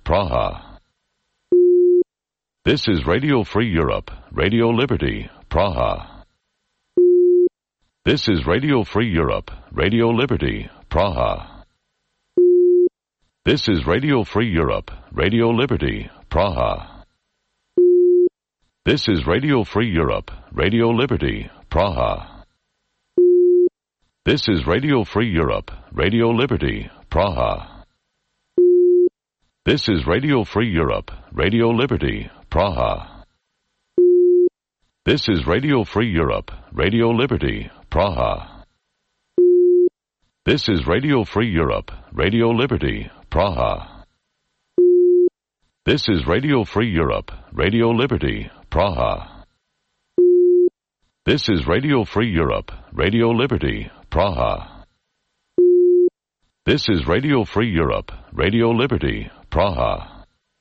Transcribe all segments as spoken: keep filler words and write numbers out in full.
Praha. This is Radio Free Europe, Radio Liberty, Praha. This is Radio Free Europe, Radio Liberty, Praha. This is Radio Free Europe, Radio Liberty, Praha. This is Radio Free Europe, Radio Liberty, Praha. This is Radio Free Europe, Radio Liberty, Praha. This is Radio Free Europe, Radio Liberty, Praha. This is Radio Free Europe, Radio Liberty, Praha. This is Radio Free Europe, Radio Liberty, Praha. This is Radio Free Europe, Radio Liberty, Praha. This is Radio Free Europe, Radio Liberty, Praha. This is Radio Free Europe, Radio Liberty, Praha.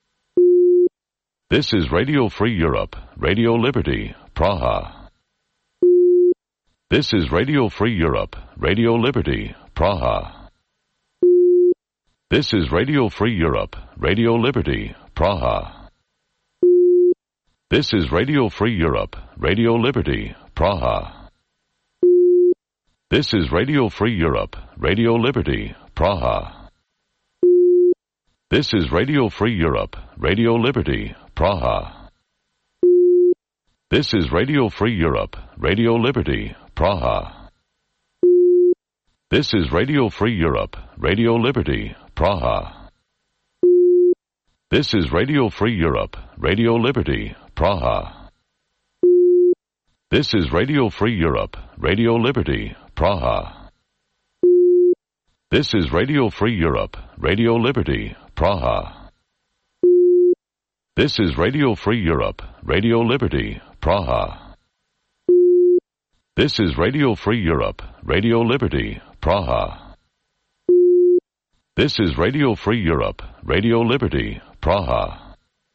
This is Radio Free Europe, Radio Liberty, Praha. This is Radio Free Europe, Radio Liberty, Praha. This is Radio Free Europe, Radio Liberty, Praha. This is Radio Free Europe, Radio Liberty, Praha. This is Radio Free Europe, Radio Liberty, Praha. This is Radio Free Europe, Radio Liberty, Praha. This is Radio Free Europe, Radio Liberty, Praha. This is Radio Free Europe, Radio Liberty, Praha. This is Radio Free Europe, Radio Liberty, Praha. This is Radio Free Europe, Radio Liberty, Praha. This is Radio Free Europe, Radio Liberty, Praha. This is Radio Free Europe, Radio Liberty, Praha. This is Radio Free Europe, Radio Liberty, Praha. This is Radio Free Europe, Radio Liberty, Praha.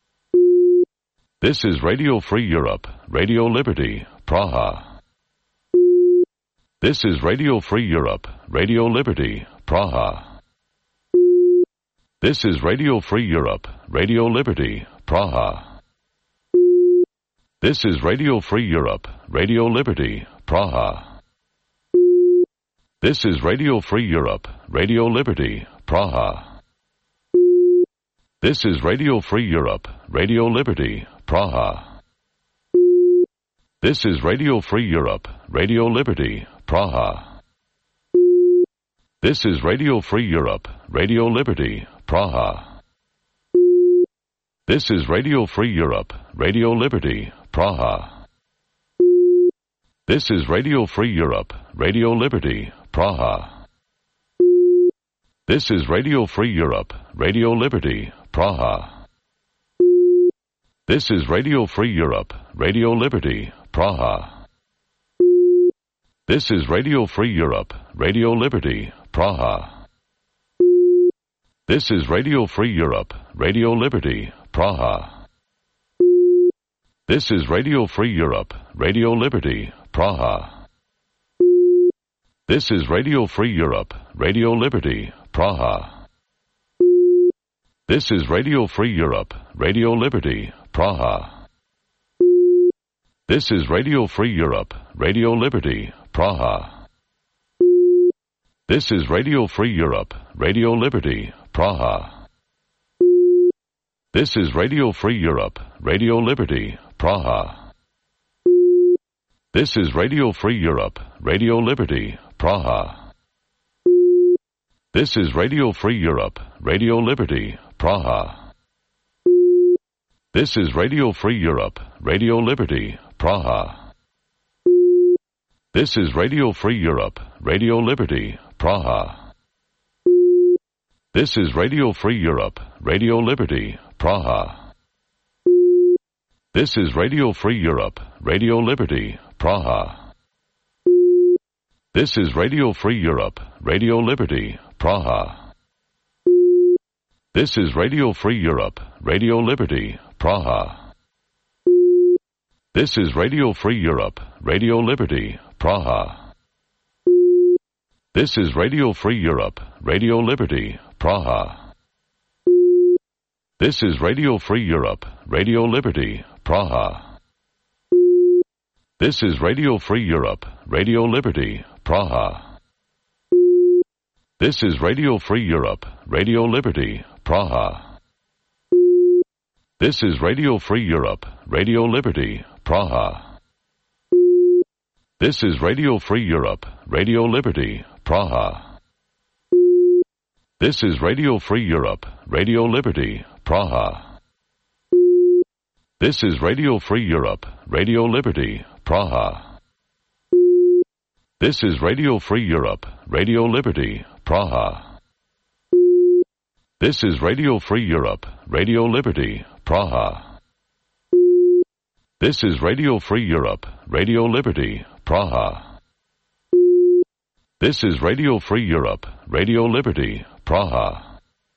This is Radio Free Europe, Radio Liberty, Praha. This is Radio Free Europe, Radio Liberty, Praha. This is Radio Free Europe, Radio Liberty, Praha. This is Radio Free Europe, Radio Liberty, Praha. This is Radio Free Europe, Radio Liberty, Praha. This is Radio Free Europe, Radio Liberty, Praha. This is Radio Free Europe, Radio Liberty, Praha. This is Radio Free Europe, Radio Liberty, Praha. This is Radio Free Europe, Radio Liberty, Praha. This is Radio Free Europe, Radio Liberty, Praha. This is Radio Free Europe, Radio Liberty, Praha. This is Radio Free Europe, Radio Liberty, Praha. This is Radio Free Europe, Radio Liberty, Praha. This is Radio Free Europe, Radio Liberty, Praha. This is Radio Free Europe, Radio Liberty, Praha. This is Radio Free Europe, Radio Liberty, Praha. This is Radio Free Europe, Radio Liberty, Praha. This is Radio Free Europe, Radio Liberty, Praha. This is Radio Free Europe, Radio Liberty, Praha. This is Radio Free Europe, Radio Liberty, Praha. This is Radio Free Europe, Radio Liberty, Praha. This is Radio Free Europe, Radio Liberty, Praha. This is Radio Free Europe, Radio Liberty, Praha. This is Radio Free Europe, Radio Liberty, Praha. This is Radio Free Europe, Radio Liberty, Praha. This is Radio Free Europe, Radio Liberty, Praha. This is Radio Free Europe, Radio Liberty, Praha. This is Radio Free Europe, Radio Liberty, Praha. This is Radio Free Europe, Radio Liberty, Praha. This is Radio Free Europe, Radio Liberty, Praha. This is Radio Free Europe, Radio Liberty, Praha. This is Radio Free Europe, Radio Liberty, Praha. This is Radio Free Europe, Radio Liberty, Praha. This is Radio Free Europe, Radio Liberty, Praha. This is Radio Free Europe, Radio Liberty, Praha. This is Radio Free Europe, Radio Liberty, Praha. This is Radio Free Europe, Radio Liberty, Praha. This is Radio Free Europe, Radio Liberty, Praha. This is Radio Free Europe, Radio Liberty, Praha. This is Radio Free Europe, Radio Liberty, Praha. This is Radio Free Europe, Radio Liberty, Praha.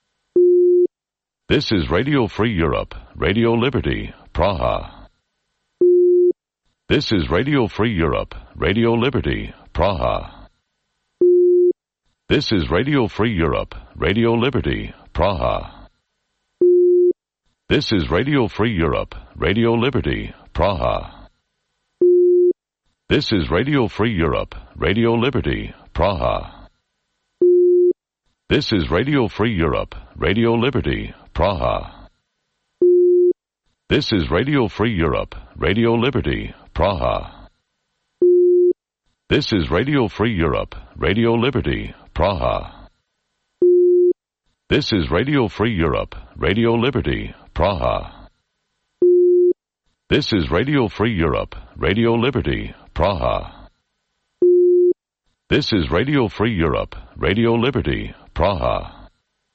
This is Radio Free Europe, Radio Liberty, Praha. This is Radio Free Europe, Radio Liberty, Praha. This is Radio Free Europe, Radio Liberty, Praha. This is Radio Free Europe, Radio Liberty, Praha. This is Radio Free Europe, Radio Liberty, Praha. This is Radio Free Europe, Radio Liberty, Praha. This is Radio Free Europe, Radio Liberty, Praha. This is Radio Free Europe, Radio Liberty, Praha. This is Radio Free Europe, Radio Liberty, Praha. This is Radio Free Europe, Radio Liberty, Praha. This is Radio Free Europe, Radio Liberty, Praha.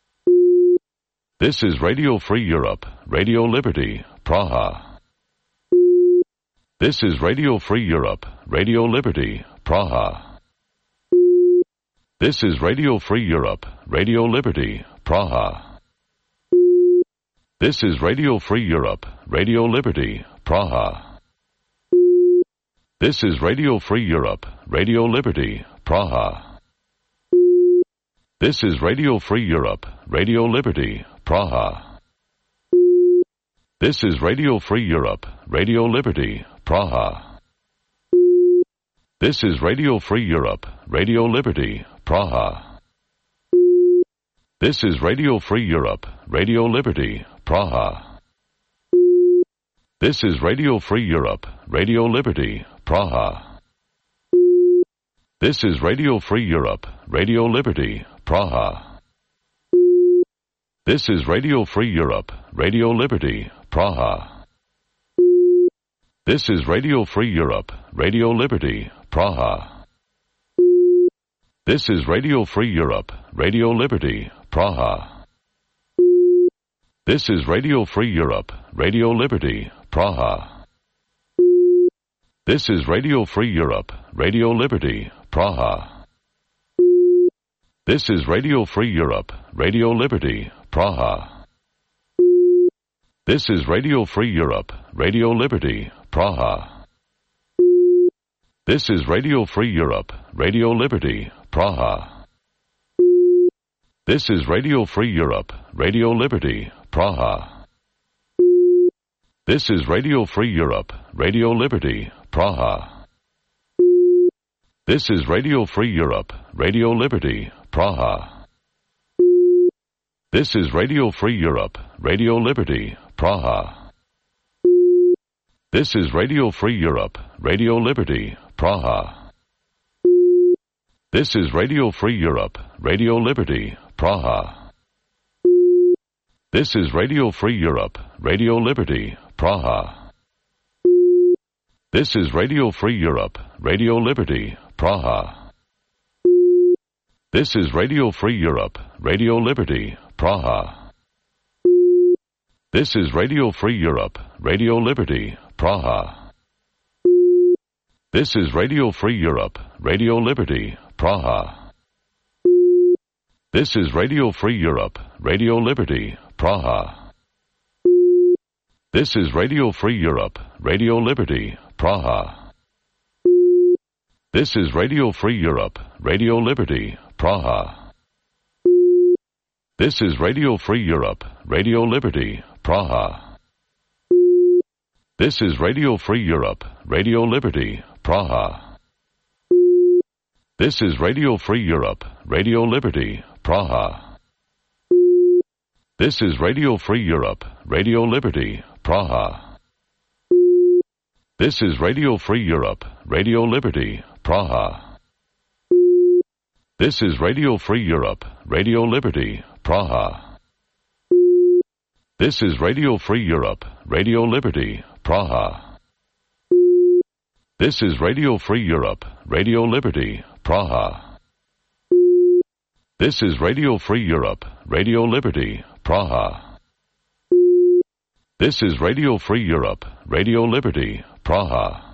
This is Radio Free Europe, Radio Liberty, Praha. This is Radio Free Europe, Radio Liberty, Praha. This is Radio Free Europe, Radio Liberty, Praha. This is Radio Free Europe, Radio Liberty, Praha. This is Radio Free Europe, Radio Liberty, Praha. This is Radio Free Europe, Radio Liberty, Praha. This is Radio Free Europe, Radio Liberty, Praha. This is Radio Free Europe, Radio Liberty, Praha. This is Radio Free Europe, Radio Liberty, Praha. This is Radio Free Europe, Radio Liberty, Praha. This is Radio Free Europe, Radio Liberty, Praha. This is Radio Free Europe, Radio Liberty, Praha. This is Radio Free Europe, Radio Liberty, Praha. This is Radio Free Europe, Radio Liberty, Praha. This is Radio Free Europe, Radio Liberty, Praha. This is Radio Free Europe, Radio Liberty, Praha. This is Radio Free Europe, Radio Liberty, Praha. This is Radio Free Europe, Radio Liberty, Praha. This is Radio Free Europe, Radio Liberty, Praha. This is Radio Free Europe, Radio Liberty, Praha. This is Radio Free Europe, Radio Liberty, Praha. This is Radio Free Europe, Radio Liberty, Praha. This is Radio Free Europe, Radio Liberty, Praha. This is Radio Free Europe, Radio Liberty, Praha. This is Radio Free Europe, Radio Liberty, Praha. This is Radio Free Europe, Radio Liberty, Praha. This is Radio Free Europe, Radio Liberty, Praha. This is Radio Free Europe, Radio Liberty, Praha. This is Radio Free Europe, Radio Liberty, Praha. This is Radio Free Europe, Radio Liberty, Praha. This is Radio Free Europe, Radio Liberty, Praha. This is Radio Free Europe, Radio Liberty, Praha. This is Radio Free Europe, Radio Liberty, Praha. This is Radio Free Europe, Radio Liberty, Praha. This is Radio Free Europe, Radio Liberty, Praha. This is Radio Free Europe, Radio Liberty, Praha. This is Radio Free Europe, Radio Liberty, Praha. This is Radio Free Europe, Radio Liberty, Praha. This is Radio Free Europe, Radio Liberty, Praha. This is Radio Free Europe, Radio Liberty, Praha. This is Radio Free Europe, Radio Liberty, Praha. This is Radio Free Europe, Radio Liberty, Praha. This is Radio Free Europe, Radio Liberty, Praha.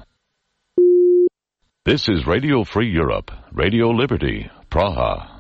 This is Radio Free Europe, Radio Liberty, Praha.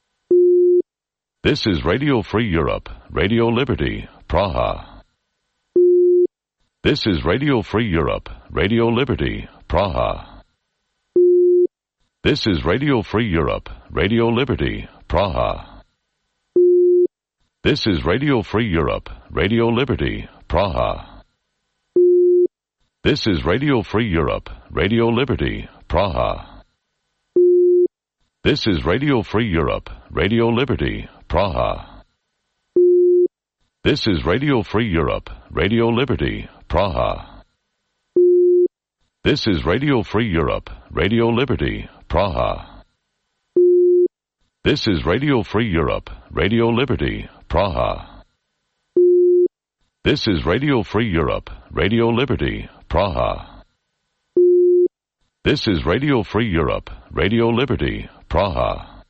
This is Radio Free Europe, Radio Liberty, Praha. This is Radio Free Europe, Radio Liberty, Praha. This is Radio Free Europe, Radio Liberty, Praha. This is Radio Free Europe, Radio Liberty, Praha. This is Radio Free Europe, Radio Liberty, Praha. This is Radio Free Europe, Radio Liberty, Praha. This is Radio Free Europe, Radio Liberty, Praha. This is Radio Free Europe, Radio Liberty, Praha. This is Radio Free Europe, Radio Liberty, Praha. This is Radio Free Europe, Radio Liberty, Praha. This is Radio Free Europe, Radio Liberty, Praha.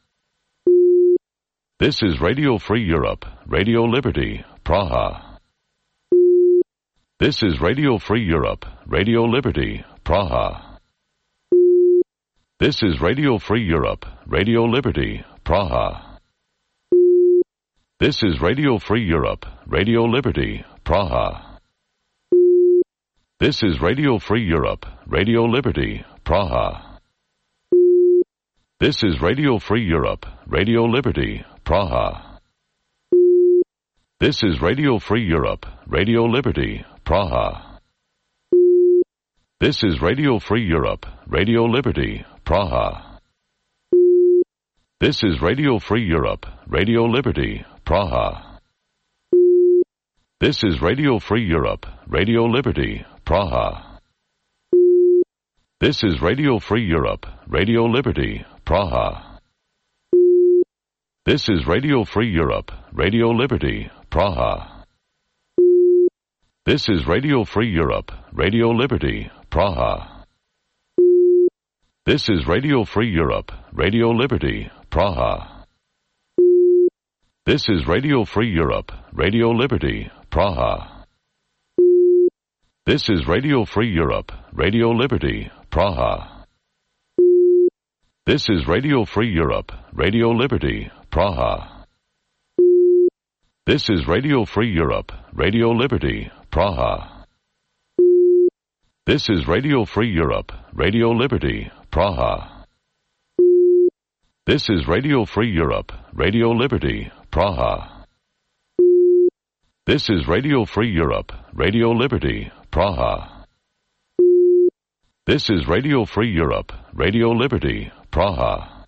This is Radio Free Europe, Radio Liberty, Praha. This is Radio Free Europe, Radio Liberty, Praha. This is Radio Free Europe, Radio Liberty, Praha. This is Radio Free Europe, Radio Liberty, Praha. This is Radio Free Europe, Radio Liberty, Praha. This is Radio Free Europe, Radio Liberty, Praha. This is Radio Free Europe, Radio Liberty, Praha. This is Radio Free Europe, Radio Liberty, Praha. This is Radio Free Europe, Radio Liberty, Praha. This is Radio Free Europe, Radio Liberty, Praha. This is Radio Free Europe, Radio Liberty, Praha. This is Radio Free Europe, Radio Liberty, Praha. This is Radio Free Europe, Radio Liberty, Praha. This is Radio Free Europe, Radio Liberty, Praha. This is Radio Free Europe, Radio Liberty, Praha. This is Radio Free Europe, Radio Liberty, Praha. This is Radio Free Europe, Radio Liberty, Praha. This is Radio Free Europe, Radio Liberty, Praha. This is Radio Free Europe, Radio Liberty, Praha. This is Radio Free Europe, Radio Liberty, Praha. This is Radio Free Europe, Radio Liberty, Praha. This is Radio Free Europe, Radio Liberty, Praha.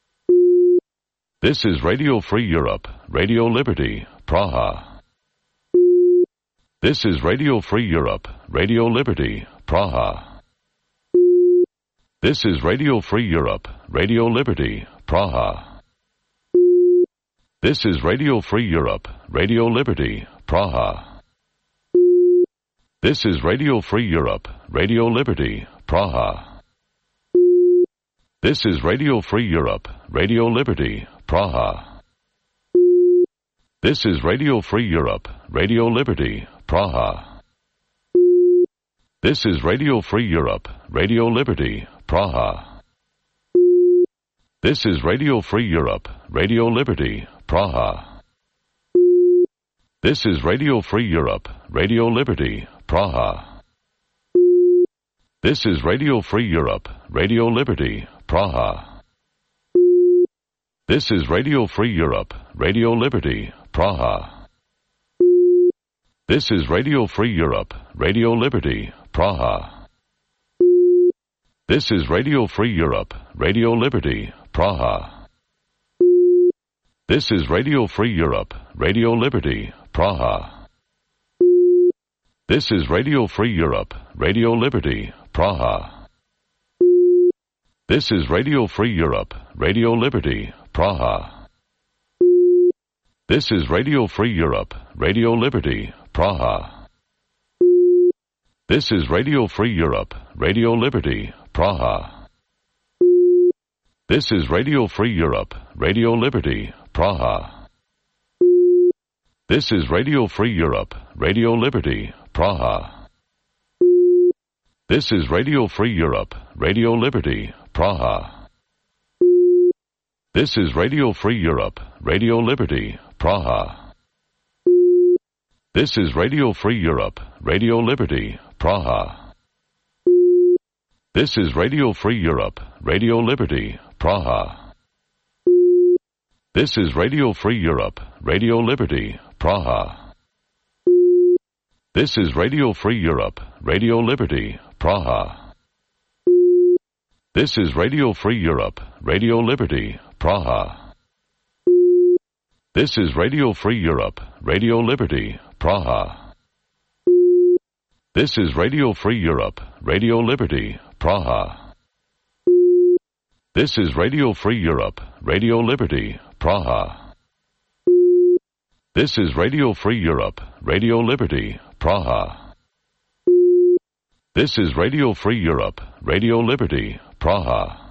This is Radio Free Europe, Radio Liberty, Praha. This is Radio Free Europe, Radio Liberty, Praha. This is Radio Free Europe, Radio Liberty, Praha. This is Radio Free Europe, Radio Liberty, Praha. This is Radio Free Europe, Radio Liberty, Praha. This is Radio Free Europe, Radio Liberty, Praha. This is Radio Free Europe, Radio Liberty, Praha. This is Radio Free Europe, Radio Liberty, Praha. This is Radio Free Europe, Radio Liberty, Praha. This is Radio Free Europe, Radio Liberty, Praha. This is Radio Free Europe, Radio Liberty, Praha. This is Radio Free Europe, Radio Liberty, Praha. This is Radio Free Europe, Radio Liberty, Praha. This is Radio Free Europe, Radio Liberty, Praha. This is Radio Free Europe, Radio Liberty, Praha. This is Radio Free Europe, Radio Liberty, Praha. This is Radio Free Europe, Radio Liberty, Praha. This is Radio Free Europe, Radio Liberty, Praha. This is Radio Free Europe, Radio Liberty, Praha. This is Radio Free Europe, Radio Liberty, Praha. This is Radio Free Europe, Radio Liberty, Praha. This is Radio Free Europe, Radio Liberty, Praha. This is Radio Free Europe, Radio Liberty, Praha. This is Radio Free Europe, Radio Liberty, Praha. This is Radio Free Europe, Radio Liberty, Praha. This is Radio Free Europe, Radio Liberty, Praha. This is Radio Free Europe, Radio Liberty, Praha. This is Radio Free Europe, Radio Liberty, Praha. This is Radio Free Europe, Radio Liberty, Praha. This is Radio Free Europe, Radio Liberty, Praha. This is Radio Free Europe, Radio Liberty, Praha. This is Radio Free Europe, Radio Liberty, Praha. This is Radio Free Europe, Radio Liberty, Praha.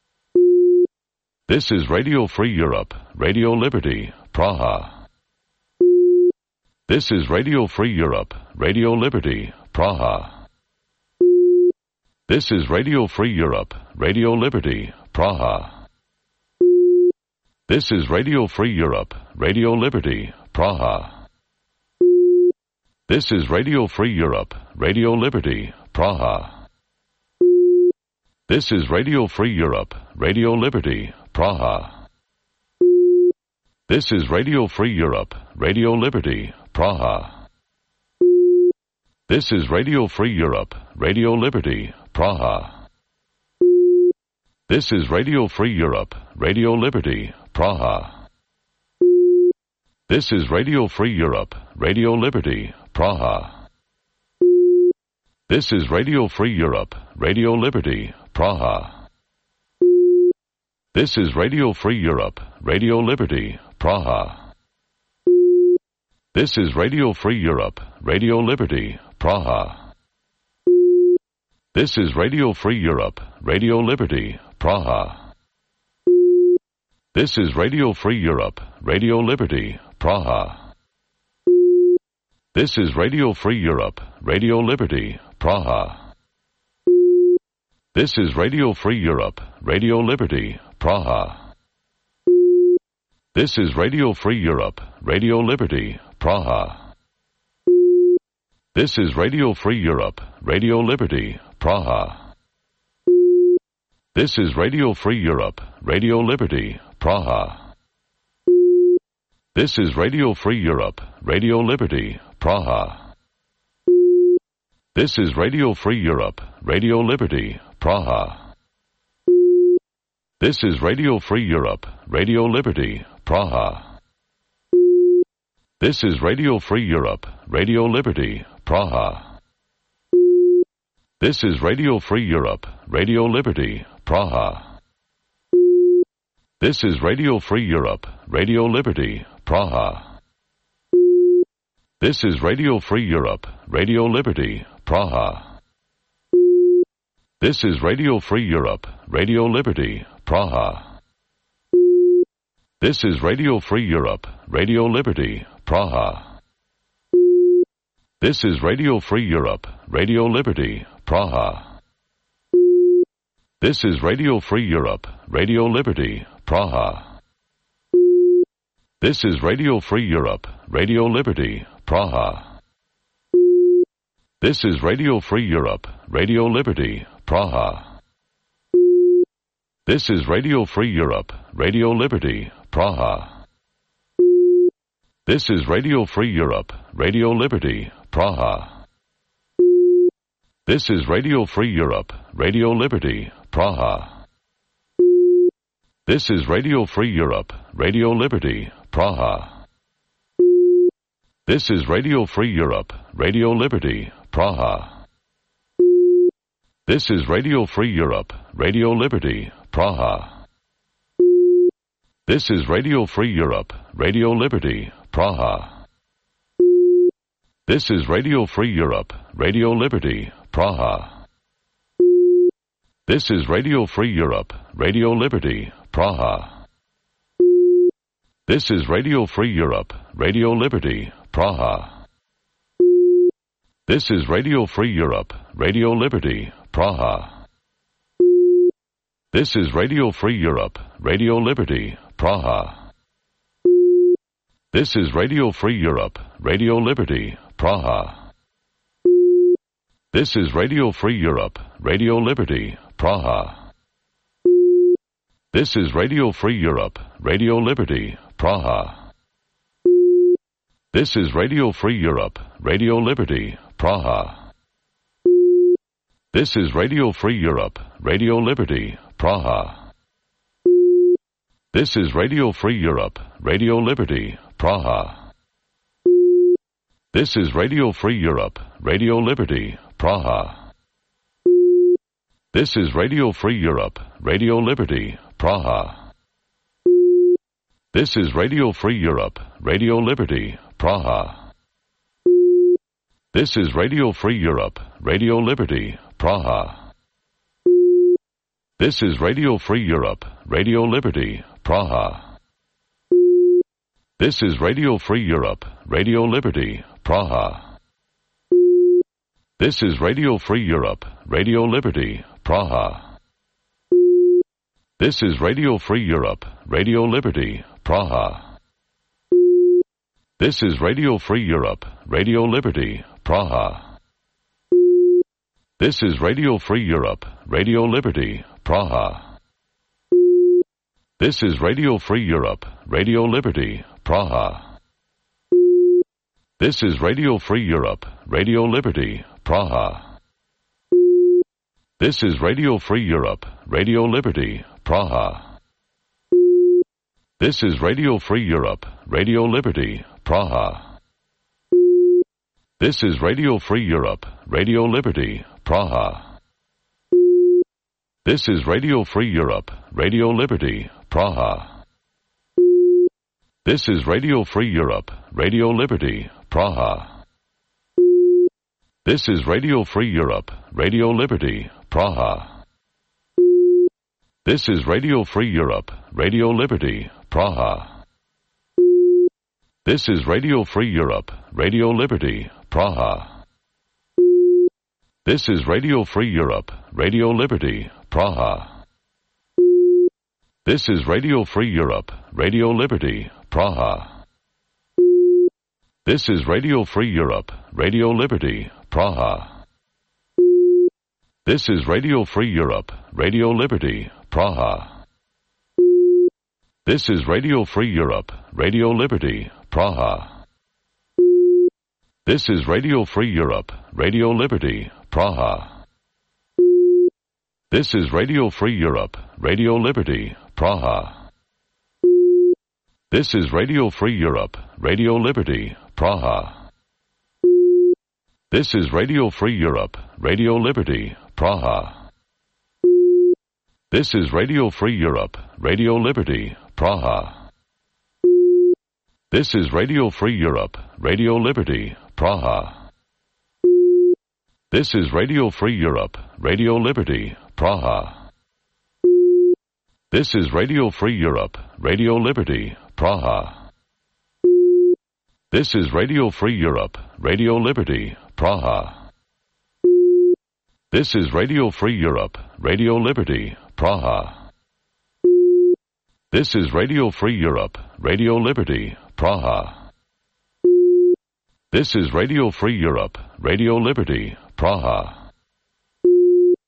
This is Radio Free Europe, Radio Liberty, Praha. This is Radio Free Europe, Radio Liberty, Praha. This is Radio Free Europe, Radio Liberty, Praha. This is Radio Free Europe, Radio Liberty, Praha. This is Radio Free Europe, Radio Liberty, Praha. This is Radio Free Europe, Radio Liberty, Praha. This is Radio Free Europe, Radio Liberty, Praha. This is Radio Free Europe, Radio Liberty, Praha. This is Radio Free Europe, Radio Liberty, Praha. This is Radio Free Europe, Radio Liberty, Praha. This is Radio Free Europe, Radio Liberty, Praha. This is Radio Free Europe, Radio Liberty, Praha. This is Radio Free Europe, Radio Liberty, Praha. This is Radio Free Europe, Radio Liberty, Praha. This is Radio Free Europe, Radio Liberty, Praha. This is Radio Free Europe, Radio Liberty, Praha. This is Radio Free Europe, Radio Liberty, Praha. This is Radio Free Europe, Radio Liberty, Praha. This is Radio Free Europe, Radio Liberty, Praha. This is Radio Free Europe, Radio Liberty, Praha. This is Radio Free Europe, Radio Liberty, Praha. This is Radio Free Europe, Radio Liberty, Praha. This is Radio Free Europe, Radio Liberty, Praha. This is Radio Free Europe, Radio Liberty, Praha. This is Radio Free Europe, Radio Liberty, Praha. This is Radio Free Europe, Radio Liberty, Praha. This is Radio Free Europe, Radio Liberty, Praha. This is Radio Free Europe, Radio Liberty, Praha. This is Radio Free Europe, Radio Liberty, Praha. This is Radio Free Europe, Radio Liberty, Praha. This is Radio Free Europe, Radio Liberty, Praha. This is Radio Free Europe, Radio Liberty, Praha. This is Radio Free Europe, Radio Liberty, Praha. This is Radio Free Europe, Radio Liberty, Praha. This is Radio Free Europe, Radio Liberty, Praha. This is Radio Free Europe, Radio Liberty, Praha. This is Radio Free Europe, Radio Liberty, Praha. This is Radio Free Europe, Radio Liberty, Praha. This is Radio Free Europe, Radio Liberty, Praha. This is Radio Free Europe, Radio Liberty, Praha. This is Radio Free Europe, Radio Liberty, Praha. This is Radio Free Europe, Radio Liberty, Praha. This is Radio Free Europe, Radio Liberty, Praha. This is Radio Free Europe, Radio Liberty, Praha. This is Radio Free Europe, Radio Liberty, Praha. This is Radio Free Europe, Radio Liberty, Praha. This is Radio Free Europe, Radio Liberty, Praha. This is Radio Free Europe, Radio Liberty, Praha. This is Radio Free Europe, Radio Liberty, Praha. This is Radio Free Europe, Radio Liberty, Praha. This is Radio Free Europe, Radio Liberty, Praha. This is Radio Free Europe, Radio Liberty, Praha. This is Radio Free Europe, Radio Liberty, Praha. This is Radio Free Europe, Radio Liberty, Praha. This is Radio Free Europe, Radio Liberty, Praha. This is Radio Free Europe, Radio Liberty, Praha. This is Radio Free Europe, Radio Liberty, Praha. This is Radio Free Europe, Radio Liberty, Praha. This is Radio Free Europe, Radio Liberty, Praha. This is Radio Free Europe, Radio Liberty, Praha. This is Radio Free Europe, Radio Liberty, Praha. This is Radio Free Europe, Radio Liberty, Praha. This is Radio Free Europe, Radio Liberty, Praha. This is Radio Free Europe, Radio Liberty, Praha. This is Radio Free Europe, Radio Liberty, Praha. This is Radio Free Europe, Radio Liberty, Praha. This is Radio Free Europe, Radio Liberty, Praha. This is Radio Free Europe, Radio Liberty, Praha. This is Radio Free Europe, Radio Liberty, Praha. This is Radio Free Europe, Radio Liberty, Praha. This is Radio Free Europe, Radio Liberty, Praha. This is Radio Free Europe, Radio Liberty, Praha. This is Radio Free Europe, Radio Liberty, Praha. This is Radio Free Europe, Radio Liberty, Praha. This is Radio Free Europe, Radio Liberty, Praha. This is Radio Free Europe, Radio Liberty, Praha. This is Radio Free Europe, Radio Liberty, Praha. This is Radio Free Europe, Radio Liberty, Praha. This is Radio Free Europe, Radio Liberty, Praha. This is Radio Free Europe, Radio Liberty, Praha. This is Radio Free Europe, Radio Liberty, Praha. This is Radio Free Europe, Radio Liberty, Praha. This is Radio Free Europe, Radio Liberty, Praha. This is Radio Free Europe, Radio Liberty, Praha. This is Radio Free Europe, Radio Liberty, Praha. This is Radio Free Europe, Radio Liberty, Praha. This is Radio Free Europe, Radio Liberty, Praha. This is Radio Free Europe, Radio Liberty, Praha.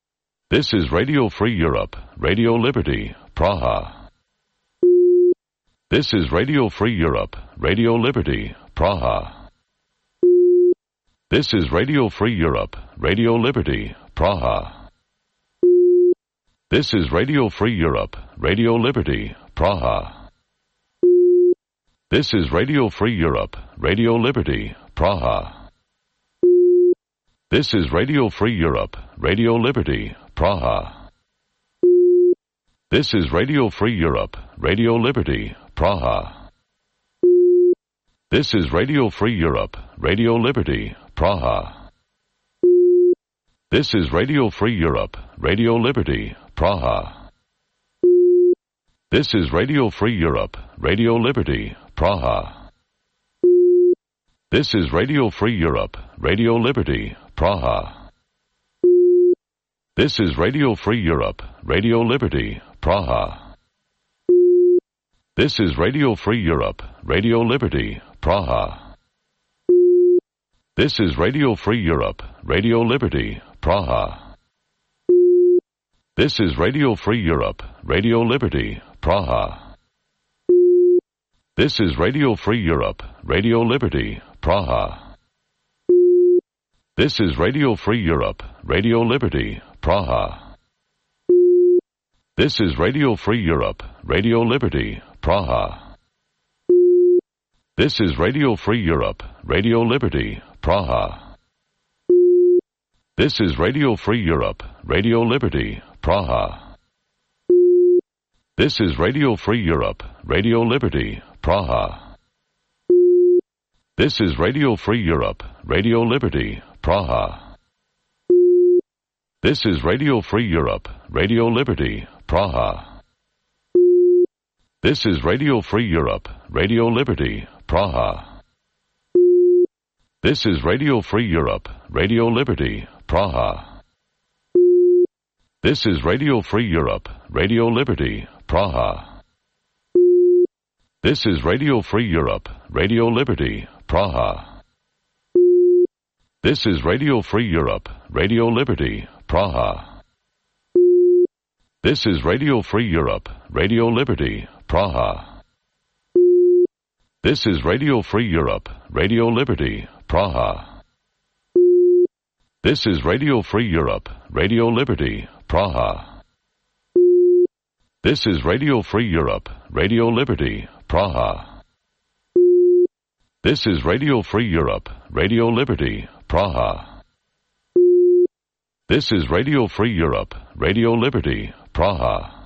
This is Radio Free Europe, Radio Liberty, Praha. This is Radio Free Europe, Radio Liberty, Praha. This is Radio Free Europe, Radio Liberty, Praha. This is Radio Free Europe, Radio Liberty, Praha. This is Radio Free Europe, Radio Liberty, Praha. This is Radio Free Europe, Radio Liberty, Praha. This is Radio Free Europe, Radio Liberty, Praha. This is Radio Free Europe, Radio Liberty, Praha. This is Radio Free Europe, Radio Liberty, Praha. This is Radio Free Europe, Radio Liberty, Praha. This is Radio Free Europe, Radio Liberty, Praha. This is Radio Free Europe, Radio Liberty, Praha. This is Radio Free Europe, Radio Liberty, Praha. This is Radio Free Europe, Radio Liberty, Praha. This is Radio Free Europe, Radio Liberty, Praha. This is Radio Free Europe, Radio Liberty, Praha. This is Radio Free Europe, Radio Liberty, Praha. This is Radio Free Europe, Radio Liberty, Praha. This is Radio Free Europe, Radio Liberty, Praha. This is Radio Free Europe, Radio Liberty, Praha. This is Radio Free Europe, Radio Liberty, Praha. This is Radio Free Europe, Radio Liberty, Praha. This is Radio Free Europe, Radio Liberty, Praha. This is Radio Free Europe, Radio Liberty, Praha. This is Radio Free Europe, Radio Liberty, Praha. This is Radio Free Europe, Radio Liberty, Praha. This is Radio Free Europe, Radio Liberty, Praha. This is Radio Free Europe, Radio Liberty, Praha. This is Radio Free Europe, Radio Liberty, Praha. This is Radio Free Europe, Radio Liberty, Praha. This is Radio Free Europe, Radio Liberty, Praha. This is Radio Free Europe, Radio Liberty, Praha. This is Radio Free Europe, Radio Liberty, Praha. This is Radio Free Europe, Radio Liberty, Praha.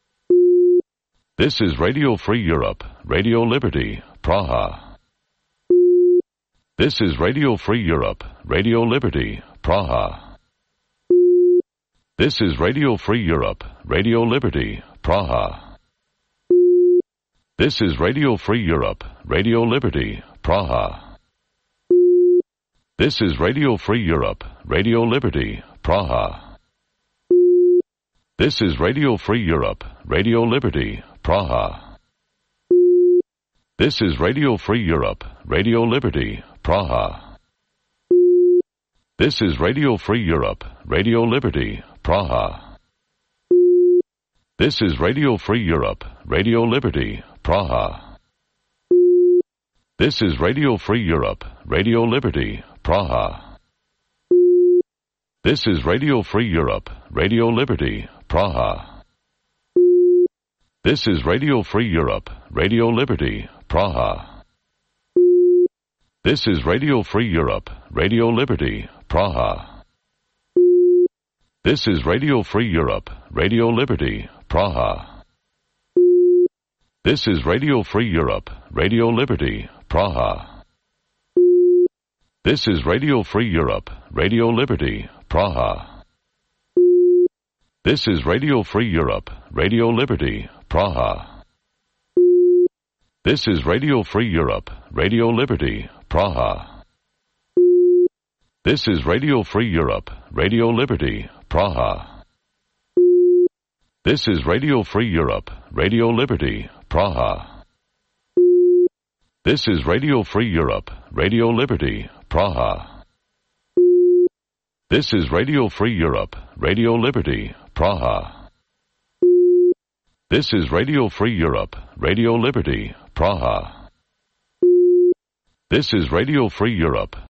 This is Radio Free Europe, Radio Liberty, Praha. This is Radio Free Europe, Radio Liberty, Praha. This is Radio Free Europe, Radio Liberty, Praha. This is Radio Free Europe, Radio Liberty, Praha. This is Radio Free Europe, Radio Liberty, Praha. This is Radio Free Europe, Radio Liberty, Praha. This is Radio Free Europe, Radio Liberty, Praha. This is Radio Free Europe, Radio Liberty, Praha. This is Radio Free Europe, Radio Liberty, Praha. This is Radio Free Europe, Radio Liberty, Praha. This is Radio Free Europe, Radio Liberty, Praha. This is Radio Free Europe, Radio Liberty, Praha. This is Radio Free Europe, Radio Liberty, Praha. This is Radio Free Europe, Radio Liberty, Praha. This is Radio Free Europe, Radio Liberty, Praha. This is Radio Free Europe, Radio Liberty, Praha. This is Radio Free Europe, Radio Liberty, Praha. This is Radio Free Europe, Radio Liberty, Praha. This is Radio Free Europe, Radio Liberty, Praha. This is Radio Free Europe, Radio Liberty, Praha. This is Radio Free Europe, Radio Liberty, Praha. This is Radio Free Europe, Radio Liberty, Praha. This is Radio Free Europe, Radio Liberty, Praha. This is Radio Free Europe,